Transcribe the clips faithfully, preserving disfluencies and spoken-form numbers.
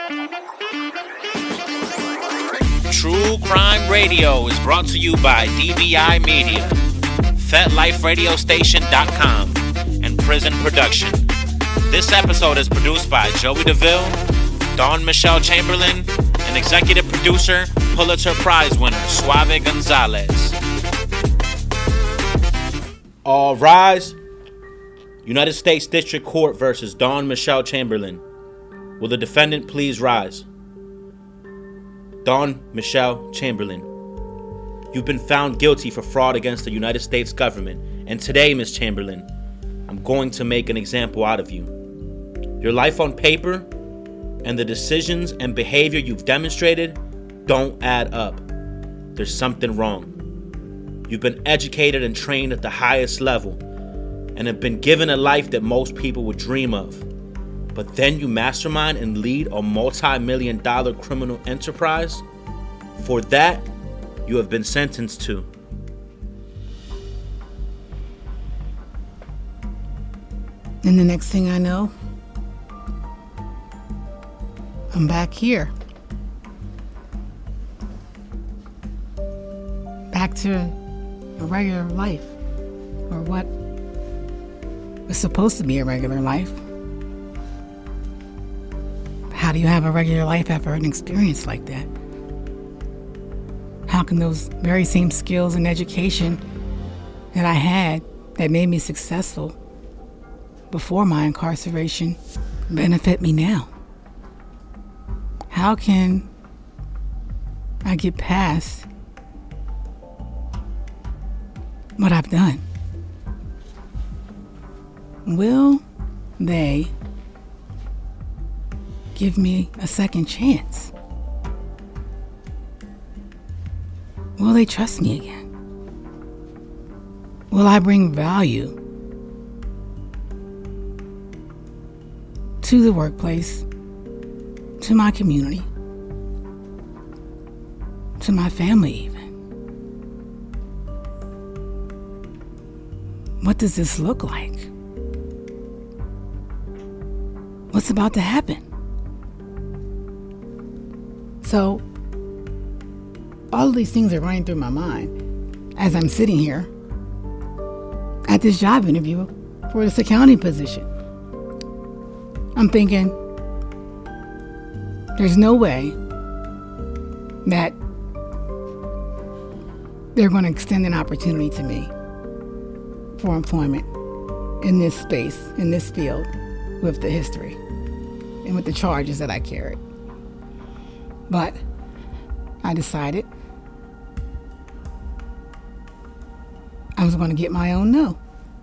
True Crime Radio is brought to you by D B I Media, Fet Life Radio Station dot com, and Prison Production. This episode is produced by Joey DeVille, Dawn Michelle Chamberlain, and executive producer, Pulitzer Prize winner Suave Gonzalez. All rise. United States District Court versus Dawn Michelle Chamberlain. Will the defendant please rise? Dawn Michelle Chamberlain, you've been found guilty for fraud against the United States government, and today, Miss Chamberlain, I'm going to make an example out of you. Your life on paper and the decisions and behavior you've demonstrated don't add up. There's something wrong. You've been educated and trained at the highest level and have been given a life that most people would dream of. But then you mastermind and lead a multi-million dollar criminal enterprise? For that, you have been sentenced to and the next thing I know, I'm back here. Back to a regular life, or what was supposed to be a regular life. How do you have a regular life after an experience like that? How can those very same skills and education that I had that made me successful before my incarceration benefit me now? How can I get past what I've done? Will they give me a second chance? Will they trust me again? Will I bring value to the workplace, to my community, to my family even? What does this look like? What's about to happen? So, all of these things are running through my mind as I'm sitting here at this job interview for this accounting position. I'm thinking, there's no way that they're going to extend an opportunity to me for employment in this space, in this field, with the history and with the charges that I carried. But I decided I was going to get my own no.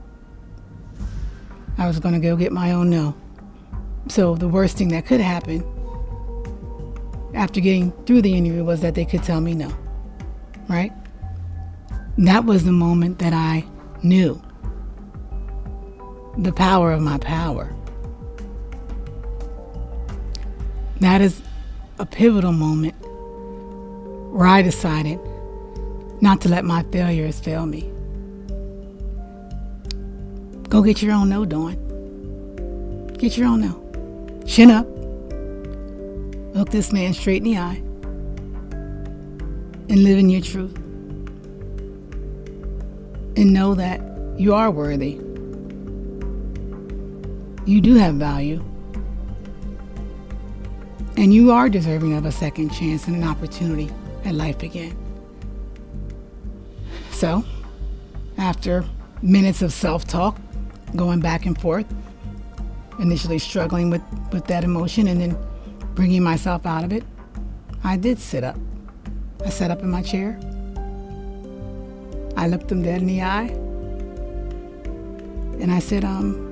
I was going to go get my own no. So the worst thing that could happen after getting through the interview was that they could tell me no, right? That was the moment that I knew the power of my power. That is a pivotal moment where I decided not to let my failures fail me. Go get your own no, Dawn. Get your own no. Chin up. Look this man straight in the eye and live in your truth. And know that you are worthy. You do have value. And you are deserving of a second chance and an opportunity at life again. So, after minutes of self-talk, going back and forth, initially struggling with, with that emotion and then bringing myself out of it, I did sit up. I sat up in my chair. I looked them dead in the eye. And I said, um,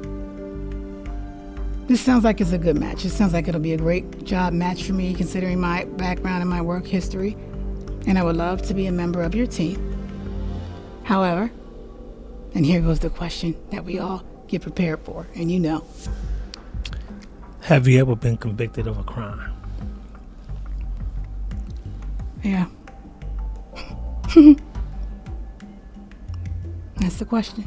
this sounds like it's a good match. It sounds like it'll be a great job match for me, considering my background and my work history. And I would love to be a member of your team. However, and here goes the question that we all get prepared for, and you know. Have you ever been convicted of a crime? Yeah. That's the question.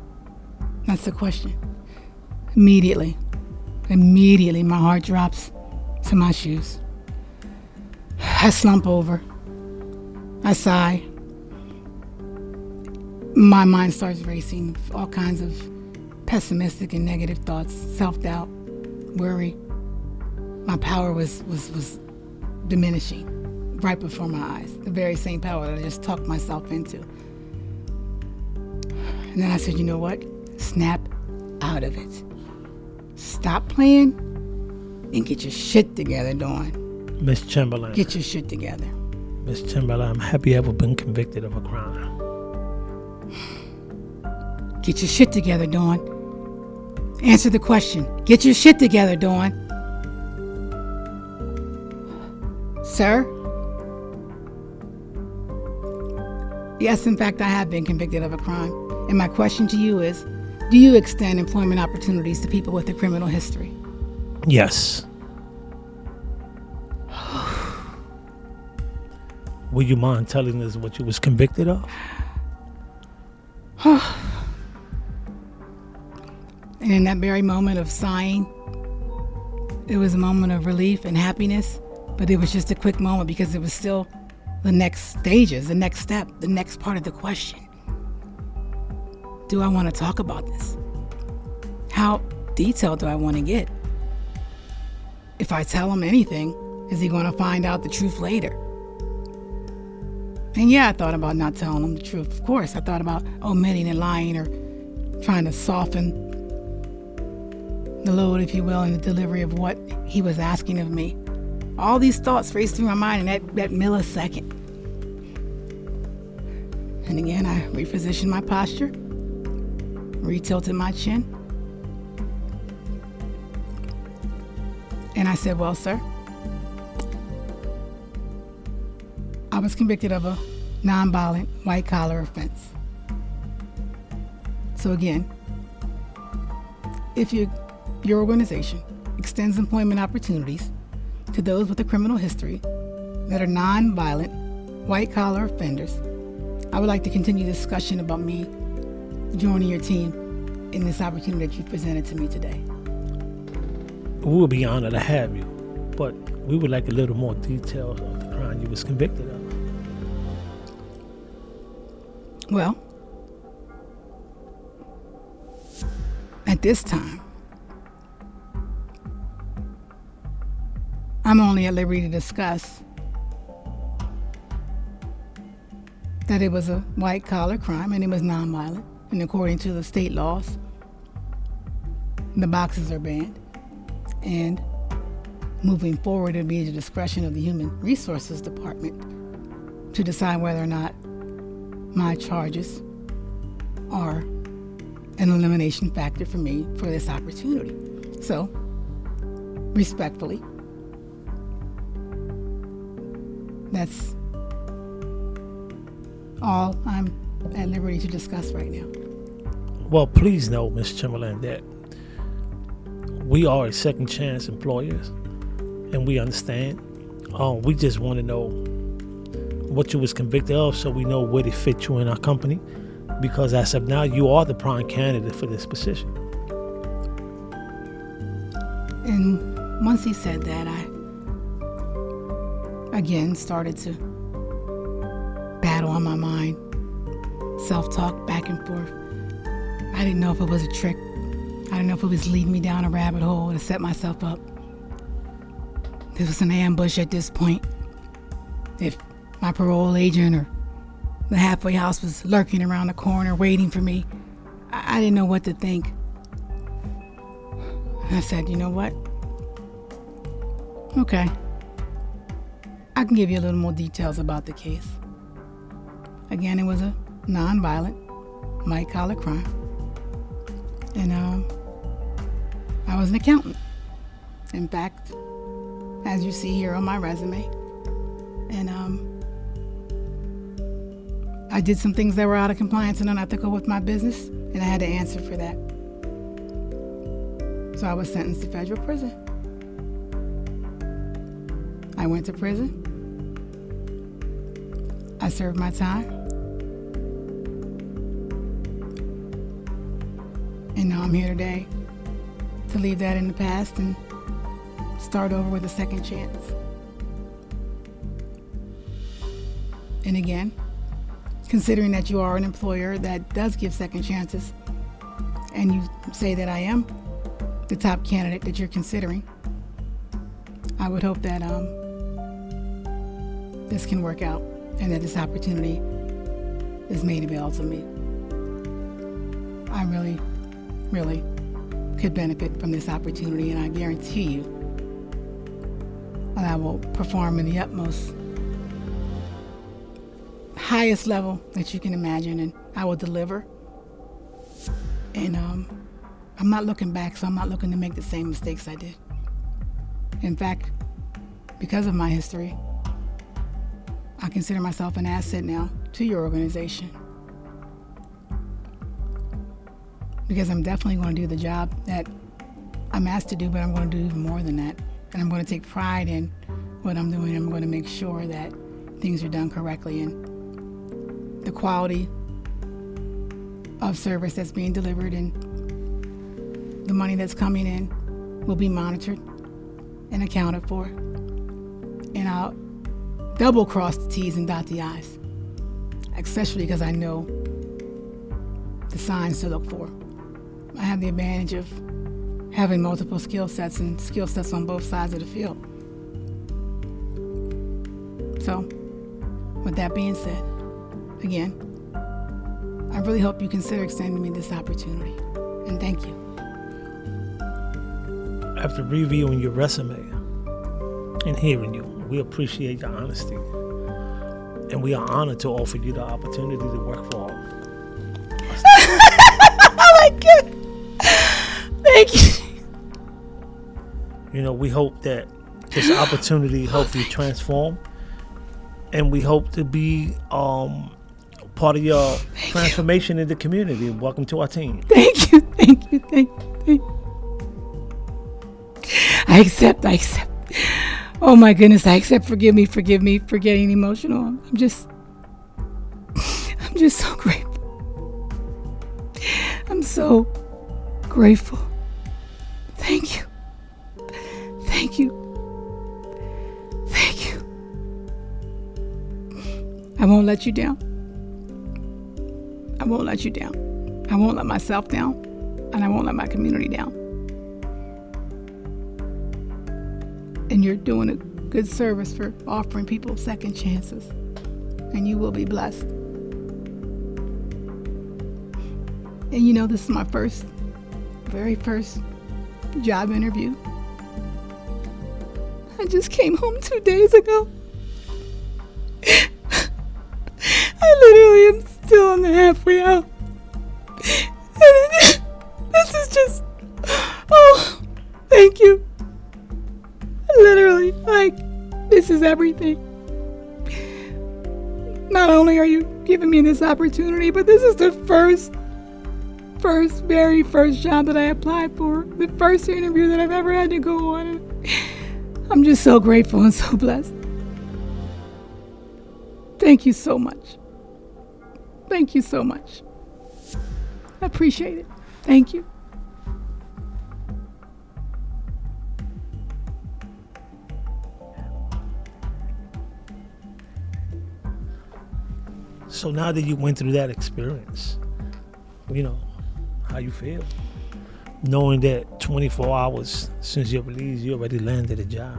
That's the question. Immediately, immediately my heart drops to my shoes. I slump over. I sigh. My mind starts racing, all kinds of pessimistic and negative thoughts, self-doubt, worry. My power was, was, was diminishing right before my eyes, the very same power that I just talked myself into. And then I said, you know what? Snap out of it. Stop playing and get your shit together, Dawn. Miss Chamberlain. Get your shit together. Miss Chamberlain, have you ever been convicted of a crime? Get your shit together, Dawn. Answer the question. Get your shit together, Dawn. Sir? Yes, in fact, I have been convicted of a crime. And my question to you is, do you extend employment opportunities to people with a criminal history? Yes. Would you mind telling us what you was convicted of? And in that very moment of sighing, it was a moment of relief and happiness, but it was just a quick moment because it was still the next stages, the next step, the next part of the question. Do I want to talk about this? How detailed do I want to get? If I tell him anything, is he going to find out the truth later? And yeah, I thought about not telling him the truth. Of course, I thought about omitting and lying or trying to soften the load, if you will, in the delivery of what he was asking of me. All these thoughts raced through my mind in that, that millisecond. And again, I repositioned my posture, retilted my chin, and I said, well, sir, I was convicted of a nonviolent white-collar offense. So again, if you, your organization extends employment opportunities to those with a criminal history that are nonviolent white-collar offenders, I would like to continue discussion about me joining your team in this opportunity that you presented to me today. We would be honored to have you, but we would like a little more details of the crime you was convicted of. Well, at this time, I'm only at liberty to discuss that it was a white-collar crime and it was nonviolent. And according to the state laws, the boxes are banned. And moving forward, it'll be at the discretion of the Human Resources Department to decide whether or not my charges are an elimination factor for me for this opportunity. So, respectfully, that's all I'm at liberty to discuss right now. Well, please know, Miz Chamberlain, that we are a second chance employers, and we understand. Um, we just want to know what you was convicted of so we know where to fit you in our company, because as of now, you are the prime candidate for this position. And once he said that, I again started to battle on my mind, self-talk back and forth. I didn't know if it was a trick. I didn't know if it was leading me down a rabbit hole to set myself up. This was an ambush at this point. If my parole agent or the halfway house was lurking around the corner waiting for me, I, I didn't know what to think. I said, you know what? Okay. I can give you a little more details about the case. Again, it was a non-violent, white-collar crime. And um, I was an accountant. In fact, as you see here on my resume. And um, I did some things that were out of compliance and unethical with my business, and I had to answer for that. So I was sentenced to federal prison. I went to prison. I served my time. And now I'm here today to leave that in the past and start over with a second chance. And again, considering that you are an employer that does give second chances, and you say that I am the top candidate that you're considering, I would hope that um, this can work out and that this opportunity is made available to me. I really, really could benefit from this opportunity, and I guarantee you that I will perform in the utmost highest level that you can imagine, and I will deliver. And um, I'm not looking back, so I'm not looking to make the same mistakes I did. In fact, because of my history, I consider myself an asset now to your organization. Because I'm definitely going to do the job that I'm asked to do, but I'm going to do even more than that. And I'm going to take pride in what I'm doing. I'm going to make sure that things are done correctly, and the quality of service that's being delivered and the money that's coming in will be monitored and accounted for. And I'll double cross the T's and dot the I's, especially because I know the signs to look for. I have the advantage of having multiple skill sets and skill sets on both sides of the field. So, with that being said, again, I really hope you consider extending me this opportunity. And thank you. After reviewing your resume and hearing you, we appreciate your honesty. And we are honored to offer you the opportunity to work for us. Oh my God. Thank you. You know, we hope that this opportunity helps you transform. And we hope to be um, part of your thank transformation you. in the community. Welcome to our team. Thank you, thank you, thank you, thank you. I accept, I accept. Oh my goodness, I accept. Forgive me, forgive me for getting emotional. I'm just, I'm just so grateful. I'm so grateful. Thank you. Thank you. Thank you. I won't let you down. I won't let you down. I won't let myself down, and I won't let my community down. And you're doing a good service for offering people second chances, and you will be blessed. And you know, this is my first, very first job interview. I just came home two days ago. I literally am still on the halfway out. And it, this is just, oh, thank you. Literally, like, this is everything. Not only are you giving me this opportunity, but this is the first, first, very first job that I applied for. The first interview that I've ever had to go on. I'm just so grateful and so blessed. Thank you so much. Thank you so much. I appreciate it. Thank you. So now that you went through that experience, you know, how you feel? Knowing that twenty-four hours since your release, you already landed a job.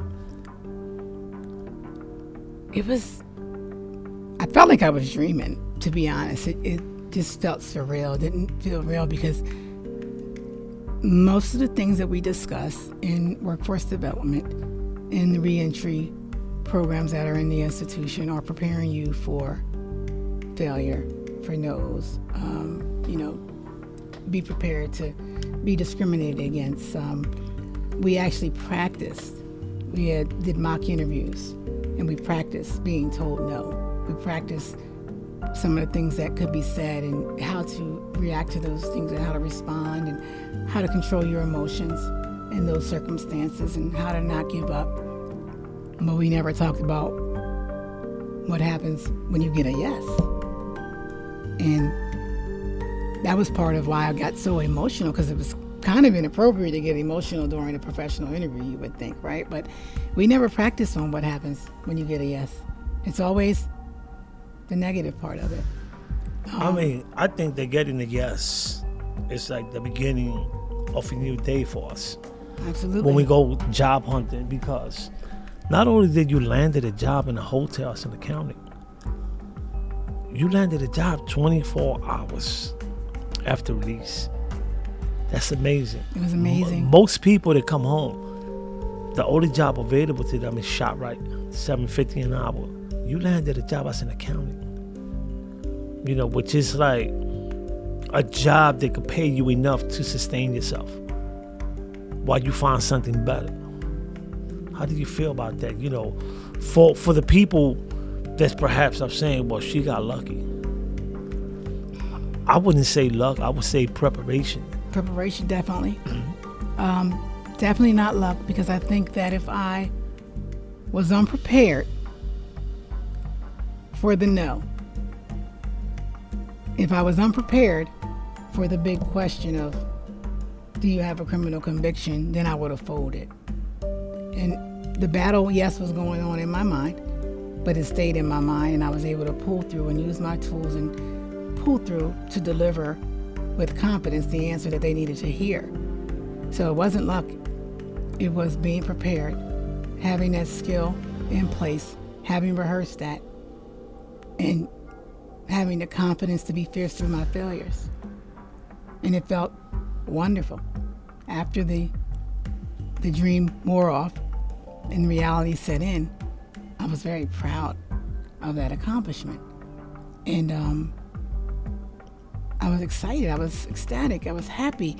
It was, I felt like I was dreaming, to be honest. It, it just felt surreal. It didn't feel real because most of the things that we discuss in workforce development, in the reentry programs that are in the institution, are preparing you for failure, for no's, um, you know, be prepared to be discriminated against. Um, we actually practiced. We had, did mock interviews, and we practiced being told no. We practiced some of the things that could be said and how to react to those things and how to respond and how to control your emotions in those circumstances and how to not give up. But we never talked about what happens when you get a yes. And that was part of why I got so emotional, because it was kind kind of inappropriate to get emotional during a professional interview, you would think, right? But we never practice on what happens when you get a yes. It's always the negative part of it. Um, I mean, I think that getting a yes is like the beginning of a new day for us. Absolutely. When we go job hunting, because not only did you landed a job in a hotel as an accountant, you landed a job twenty-four hours after release. That's amazing. It was amazing. M- most people that come home, the only job available to them is ShopRite, seven fifty an hour. You landed a job as an accountant. You know, which is like a job that could pay you enough to sustain yourself while you find something better. How do you feel about that? You know, for for the people that's perhaps I'm saying, well, she got lucky. I wouldn't say luck. I would say preparation. Preparation, definitely. um, definitely not luck, because I think that if I was unprepared for the no, if I was unprepared for the big question of, do you have a criminal conviction, then I would have folded. And the battle, yes, was going on in my mind, but it stayed in my mind, and I was able to pull through and use my tools and pull through to deliver with confidence the answer that they needed to hear. So it wasn't luck. It was being prepared, having that skill in place, having rehearsed that, and having the confidence to be fierce through my failures. And it felt wonderful. After the the dream wore off and reality set in, I was very proud of that accomplishment. And um, I was excited. I was ecstatic. I was happy.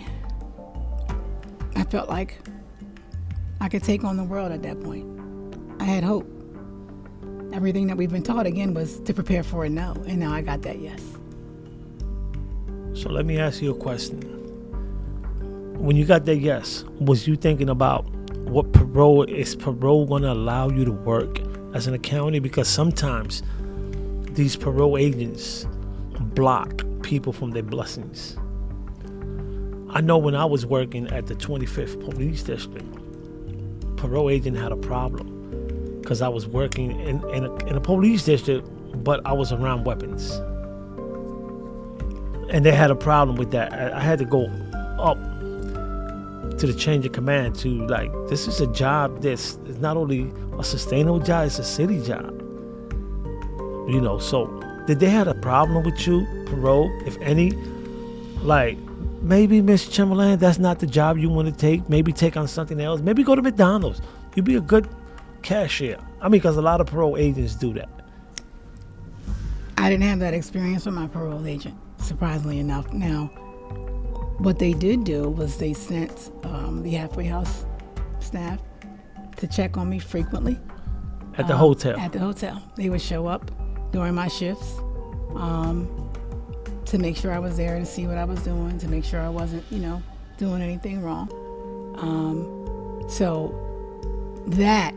I felt like I could take on the world at that point. I had hope. Everything that we've been taught, again, was to prepare for a no. And now I got that yes. So let me ask you a question. When you got that yes, was you thinking about what parole, is parole going to allow you to work as an accountant? Because sometimes these parole agents block people from their blessings. I know when I was working at the twenty-fifth Police District, parole agent had a problem because I was working in, in, a, in a police district, but I was around weapons. And they had a problem with that. I, I had to go up to the change of command to, like, this is a job that's it's not only a sustainable job, it's a city job. You know, so did they have a problem with you, parole, if any? Like, maybe, Miss Chamberlain, that's not the job you want to take. Maybe take on something else. Maybe go to McDonald's. You'd be a good cashier. I mean, because a lot of parole agents do that. I didn't have that experience with my parole agent, surprisingly enough. Now, what they did do was they sent um, the halfway house staff to check on me frequently. At the um, hotel? At the hotel. They would show up during my shifts um, to make sure I was there, to see what I was doing, to make sure I wasn't, you know, doing anything wrong. Um, so that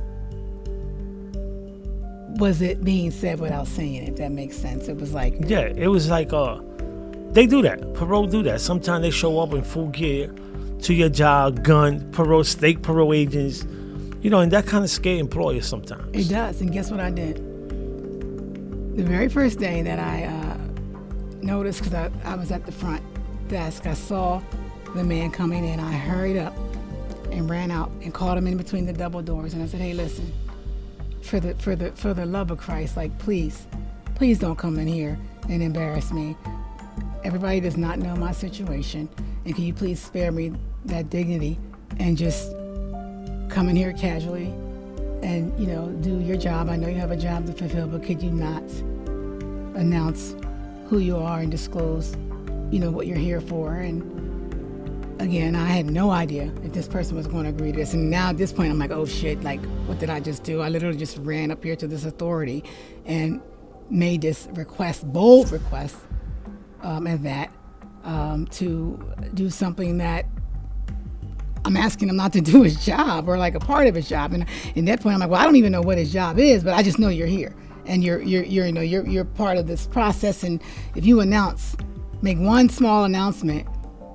was it being said without saying it, if that makes sense. It was like... Yeah, it was like, uh, they do that. Parole do that. Sometimes they show up in full gear to your job, gun, parole, state parole agents, you know, and that kind of scare employers sometimes. It does, and guess what I did? The very first day that I uh, noticed, because I, I was at the front desk, I saw the man coming in. I hurried up and ran out and caught him in between the double doors, and I said, hey, listen, for the for the for the love of Christ, like, please, please don't come in here and embarrass me. Everybody does not know my situation, and can you please spare me that dignity and just come in here casually and, you know, do your job. I know you have a job to fulfill, but could you not announce who you are and disclose, you know, what you're here for? And again, I had no idea if this person was going to agree to this. And now at this point, I'm like, oh shit, like, what did I just do? I literally just ran up here to this authority and made this request, bold request, um, at that, um, to do something that I'm asking him not to do his job, or like a part of his job. And in that point, I'm like, well, I don't even know what his job is, but I just know you're here and you're, you're, you're, you know, you're, you're part of this process. And if you announce, make one small announcement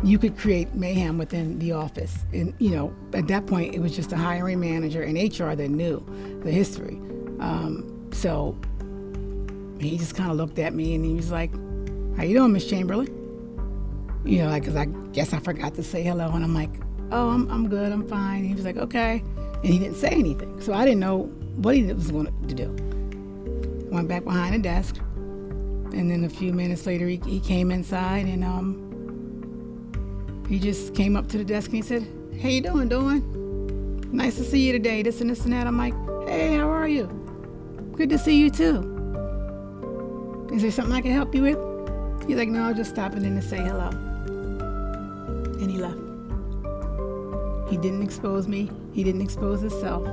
you could create mayhem within the office. And, you know, at that point, it was just a hiring manager and H R that knew the history. Um, so he just kind of looked at me and he was like, "How you doing, Miss Chamberlain?" You know, like, because I guess I forgot to say hello. And I'm like, "Oh, I'm I'm good, I'm fine." And he was like, "Okay." And he didn't say anything. So I didn't know what he was going to do. Went back behind the desk. And then a few minutes later, he, he came inside and um, he just came up to the desk and he said, "How you doing, doing? Nice to see you today, this and this and that." I'm like, "Hey, how are you? Good to see you too. Is there something I can help you with?" He's like, "No, just stopping in to say hello." And he left. He didn't expose me. He didn't expose himself.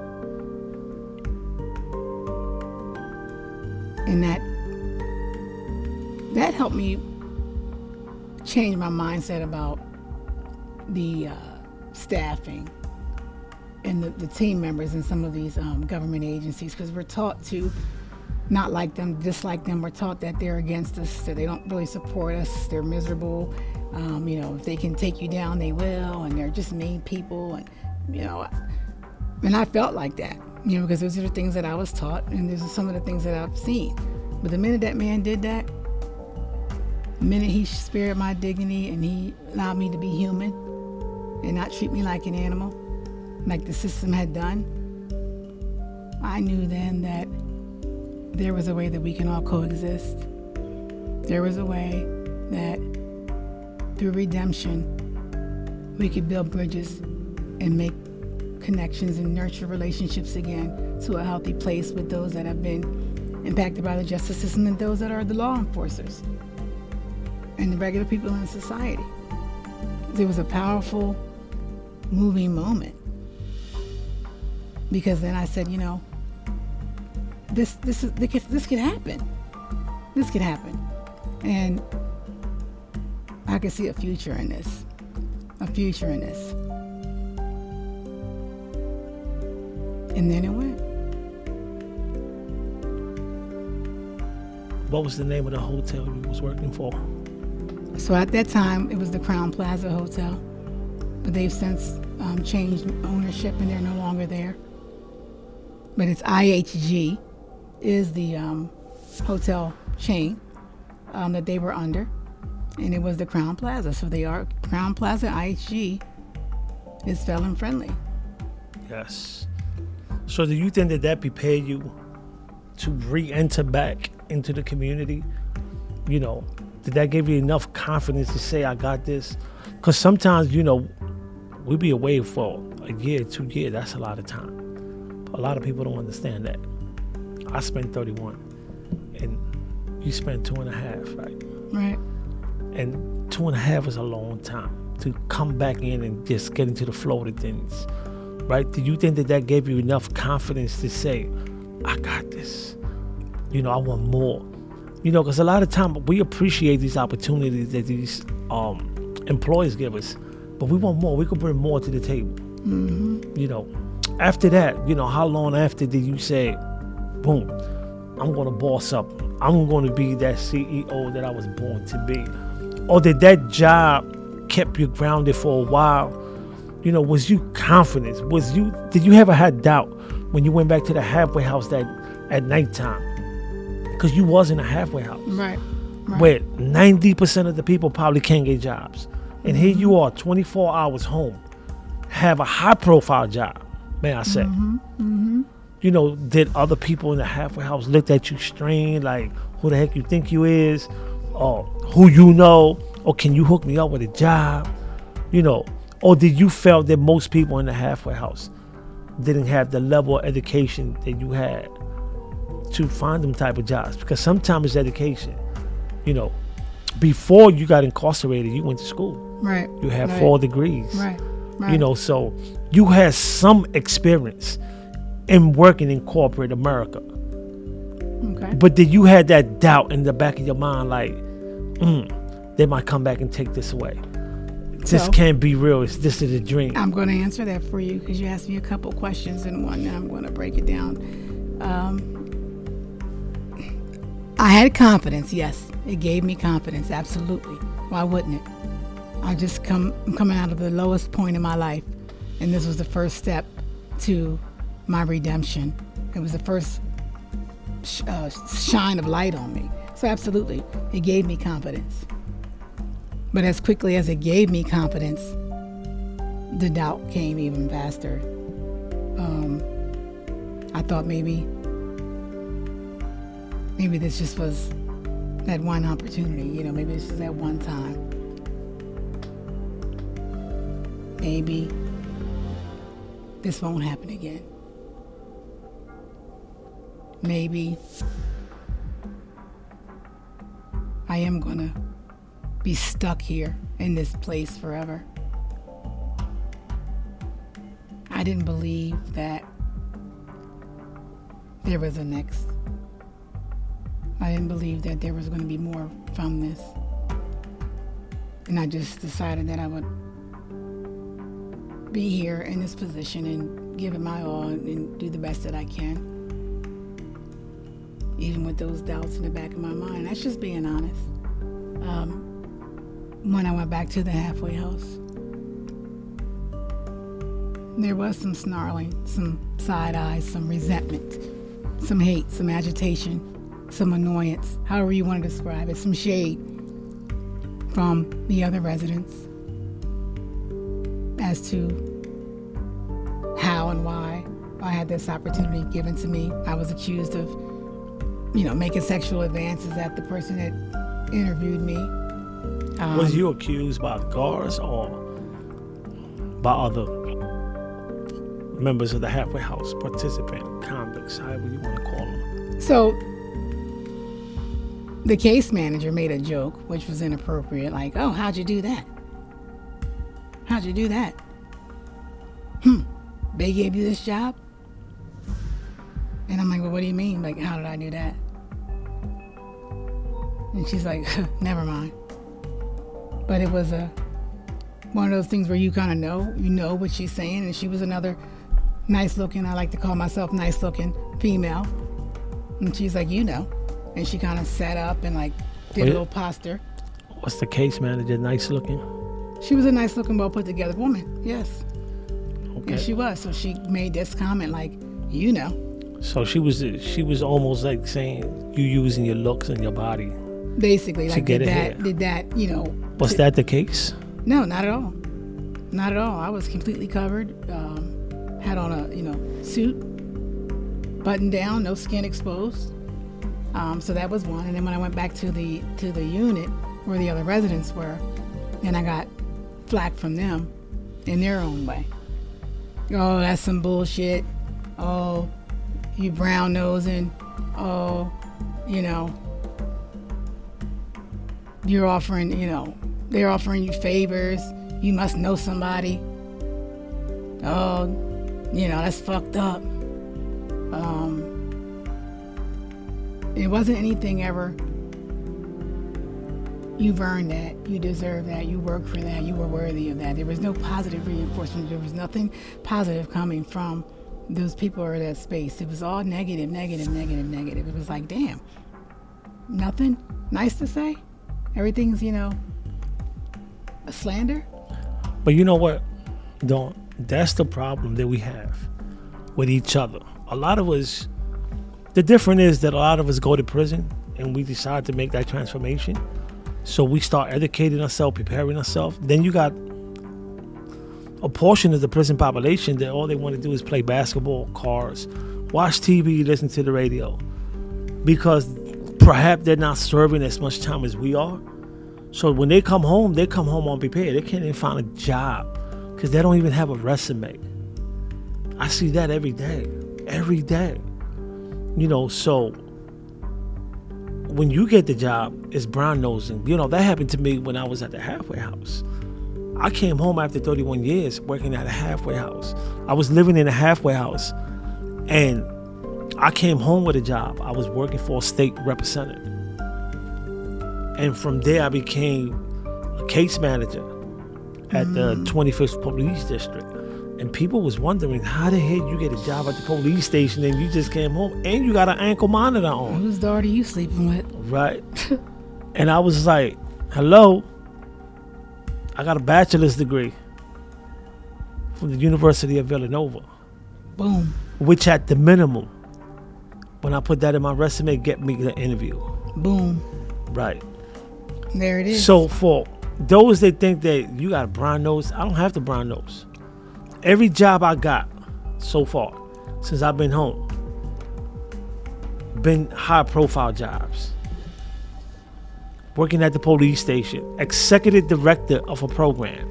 And that that helped me change my mindset about the uh, staffing and the, the team members in some of these um, government agencies, because we're taught to not like them, dislike them. We're taught that they're against us, that they don't really support us, they're miserable. Um, you know, if they can take you down, they will, and they're just mean people. And, you know, and I felt like that, you know, because those are the things that I was taught, and these are some of the things that I've seen. But the minute that man did that, the minute he spared my dignity and he allowed me to be human and not treat me like an animal, like the system had done, I knew then that there was a way that we can all coexist. There was a way that through redemption, we could build bridges and make connections and nurture relationships again to a healthy place with those that have been impacted by the justice system and those that are the law enforcers and the regular people in society. There was a powerful, moving moment, because then I said, you know, this this is this could happen. This could happen, and I could see a future in this, a future in this. And then it went. What was the name of the hotel you was working for? So at that time, it was the Crown Plaza Hotel, but they've since um, changed ownership and they're no longer there. But it's I H G is the um, hotel chain um, that they were under, and it was the Crown Plaza. So they are Crown Plaza. I H G is felon friendly. Yes. So do you think that that prepared you to re-enter back into the community? You know, did that give you enough confidence to say, I got this? Because sometimes, you know, we be away for a year, two years. That's a lot of time. A lot of people don't understand that. I spent thirty-one, and you spent two and a half, right? Right. And two and a half is a long time to come back in and just get into the flow of things, right? Do you think that that gave you enough confidence to say, I got this? You know, I want more. You know, because a lot of time we appreciate these opportunities that these um, employers give us, but we want more. We could bring more to the table. Mm-hmm. You know, after that, you know, how long after did you say, boom, I'm going to boss up. I'm going to be that C E O that I was born to be? Or did that job keep you grounded for a while? You know, was you confident? Was you, did you ever have doubt when you went back to the halfway house that at nighttime? Because you was in a halfway house. Right. Right. Where ninety percent of the people probably can't get jobs. And here you are, twenty-four hours home, have a high profile job, may I say. Mm-hmm. Mm-hmm. You know, did other people in the halfway house look at you strange, like, who the heck you think you is? Or who you know? Or can you hook me up with a job? You know, or did you feel that most people in the halfway house didn't have the level of education that you had to find them type of jobs? Because sometimes it's education. You know, before you got incarcerated, you went to school. Right. You had right. four degrees. Right. Right. You know, so you had some experience in working in corporate America. Okay. But did you have that doubt in the back of your mind, like, mm, they might come back and take this away? This So, can't be real. It's, this is a dream. I'm going to answer that for you because you asked me a couple questions in one, and I'm going to break it down. Um, I had confidence, yes. It gave me confidence, absolutely. Why wouldn't it? I just come I'm coming out of the lowest point in my life, and this was the first step to my redemption. It was the first sh- uh, shine of light on me. So absolutely, it gave me confidence. But as quickly as it gave me confidence, the doubt came even faster. Um, I thought maybe, maybe this just was that one opportunity. You know, maybe this was that one time. Maybe this won't happen again. Maybe I am gonna be stuck here in this place forever. I didn't believe that there was a next. I didn't believe that there was going to be more from this. And I just decided that I would be here in this position and give it my all and do the best that I can. Even with those doubts in the back of my mind. That's just being honest. Um, when I went back to the halfway house, there was some snarling, some side eyes, some resentment, some hate, some agitation, some annoyance, however you want to describe it, some shade from the other residents as to how and why I had this opportunity given to me. I was accused of, you know, making sexual advances at the person that interviewed me. Um, Was you accused by guards or by other members of the halfway house, participant, convicts, however you want to call them? So the case manager made a joke, which was inappropriate, like, oh, how'd you do that? How'd you do that? Hmm, they gave you this job? And I'm like, well, what do you mean? Like, how did I do that? And she's like, never mind. But it was a one of those things where you kind of know, you know what she's saying. And she was another nice looking, I like to call myself nice looking female. And she's like, you know. And she kind of sat up and like did Wait, a little posture. Was the case manager nice looking? She was a nice looking, well put together woman. Yes. Okay. Yes, she was. So she made this comment like, you know. So she was she was almost like saying you using your looks and your body. Basically, To like get did ahead. that, did that, you know. Was to- that the case? No, not at all. Not at all. I was completely covered. Um, had on a, you know, suit, buttoned down, no skin exposed. Um, so that was one. And then when I went back to the to the unit where the other residents were, then I got flack from them in their own way. Oh, that's some bullshit. Oh, you brown nosing. Oh, you know, you're offering, you know, they're offering you favors. You must know somebody. Oh, you know, that's fucked up. Um, it wasn't anything ever. You've earned that. You deserve that. You worked for that. You were worthy of that. There was no positive reinforcement. There was nothing positive coming from those people or that space. It was all negative, negative, negative, negative. It was like, damn, nothing nice to say. Everything's, you know, a slander. But you know what? Don't. That's the problem that we have with each other. A lot of us, the difference is that a lot of us go to prison and we decide to make that transformation. So we start educating ourselves, preparing ourselves. Then you got a portion of the prison population that all they want to do is play basketball, cars, watch T V, listen to the radio. Because perhaps they're not serving as much time as we are. So when they come home, they come home unprepared. They can't even find a job because they don't even have a resume. I see that every day, every day. You know, so when you get the job, it's brown nosing. You know, that happened to me when I was at the halfway house. I came home after thirty-one years working at a halfway house. I was living in a halfway house and I came home with a job. I was working for a state representative. And from there, I became a case manager at mm. the twenty-fifth Police District. And people was wondering, how the hell you get a job at the police station and you just came home and you got an ankle monitor on? Whose daughter you sleeping with? Right. And I was like, hello? I got a bachelor's degree from the University of Villanova. Boom. Which at the minimum, when I put that in my resume, get me the interview. Boom. Right. There it is. So for those that think that you got a brown nose, I don't have the brown nose. Every job I got so far, since I've been home, been high profile jobs. Working at the police station, executive director of a program,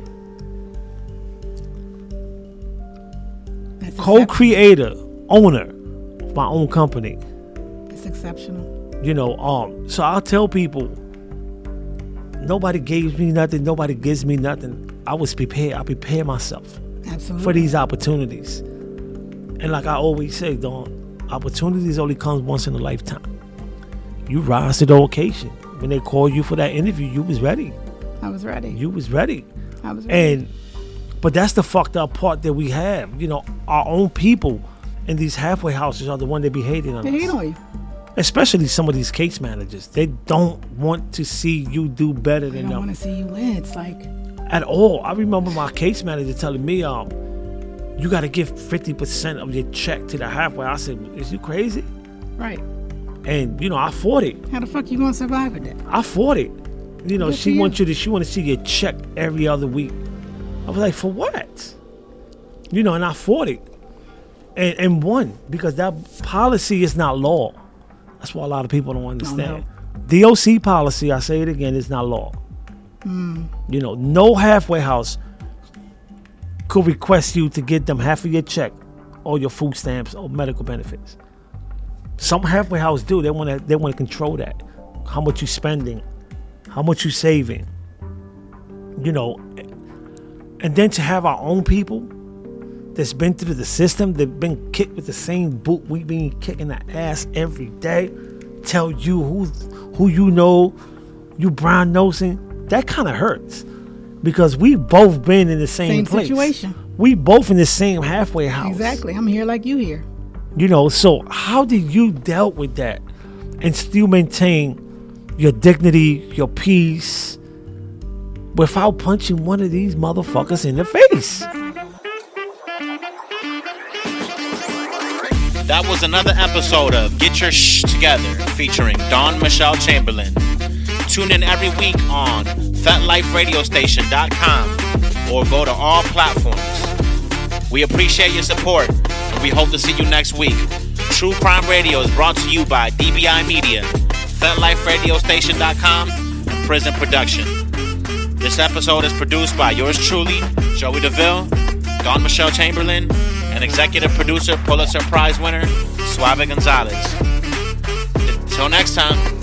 That's co-creator, owner of my own company. It's exceptional. You know, um, so I'll tell people, nobody gave me nothing, nobody gives me nothing. I was prepared. I prepared myself Absolutely. for these opportunities. And like I always say, Dawn, opportunities only comes once in a lifetime. You rise to the occasion. When they called you for that interview, you was ready. I was ready. You was ready. I was ready. And but that's the fucked up part that we have. You know, our own people in these halfway houses are the one that be hating on They us. hate on you. Especially some of these case managers. They don't want to see you do better They than don't them want to see you win. It's like, at all. I remember my case manager telling me, um, you got to give fifty percent of your check to the halfway. I said, is you crazy? right. And, you know, I fought it. How the fuck you gonna survive with that? I fought it. You know, Good she for you. wants you to, she want to see your check every other week. I was like, for what? You know, and I fought it. And, and won, because that policy is not law. That's why a lot of people don't understand. D O C policy, I say it again, is not law. Mm. You know, no halfway house could request you to get them half of your check or your food stamps or medical benefits. Some halfway house do. They want to they want to control that. How much you spending, how much you saving. You know, and then to have our own people that's been through the system, they've been kicked with the same boot we been kicking the ass every day, tell you who who you know, you brown nosing, that kind of hurts. Because we both been in the same, Same place. situation. We both in the same halfway house. Exactly. I'm here like you here. You know, so how did you dealt with that and still maintain your dignity, your peace, without punching one of these motherfuckers in the face? That was another episode of Get Your Shh Together featuring Dawn Michelle Chamberlain. Tune in every week on Fat Life Radio Station dot com or go to all platforms. We appreciate your support and we hope to see you next week. True Crime Radio is brought to you by D B I Media, Fat Life Radio Station dot com, and Prison Production. This episode is produced by yours truly, Joey DeVille, Dawn Michelle Chamberlain, and executive producer, Pulitzer Prize winner, Suave Gonzalez. Until next time.